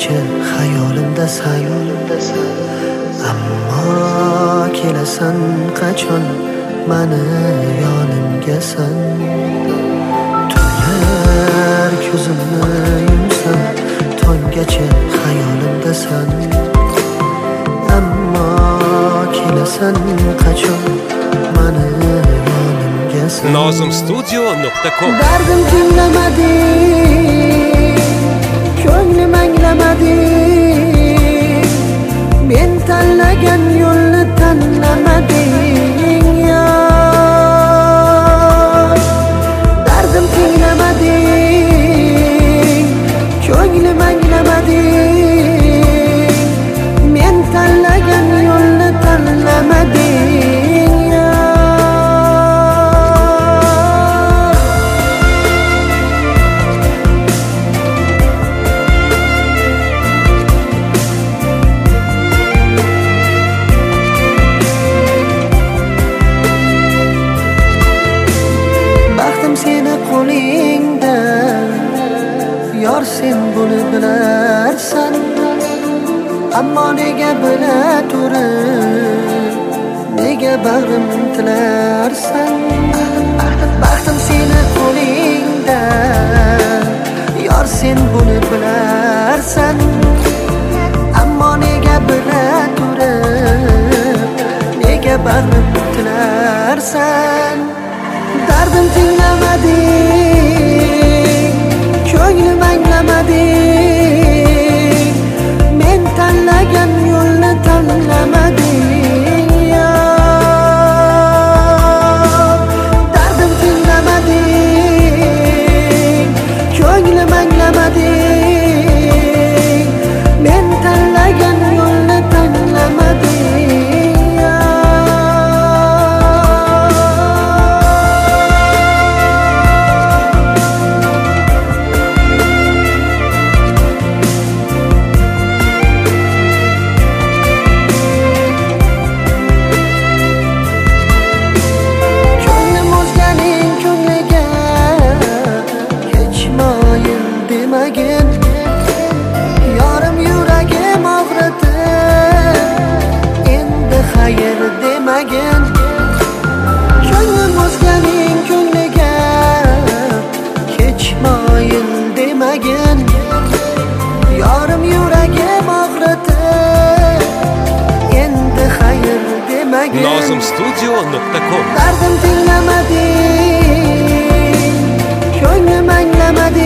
Tongacha xayolimdasan, ammo kelasan qachon mani yonimgasan. Tunlar ko'zimni yumsam, tongacha xayolimdasan, ammo kelasan qachon mani yonimgasan. Nozimstudio.com. Dardim tinglamading, ko'nglim anglamading, men tanlagan yo'lni tanlamading ya. Dardim tinglamading, ko'nglim anglamading, men tanlagan yo'lni tanlamading ya. Seni qo'lingda, yor sen buni bilarsan, ammo nega bila turib, nega bag'rim tilarsan. Baxtim seni qo'lingda, yor sen buni bilarsan, ammo nega bila turib, nega bag'rim tilarsan. Dardim tinglamading, ko'nglim anglamading, men tanlagan yo'lni tanlamading ya. Dardim tinglamading, ko'nglim anglamading, men tanlagan yo'lni tanlamading ya. Yorim yuragim og'ritib, endi xayr demagin. Ko'nglim o'zganing ko'ngliga kechmoyin demagin. Yorim yuragim og'ritib, endi xayr demagin. Nozimstudio.com. Dardim tinglamading, ko'nglim anglamading,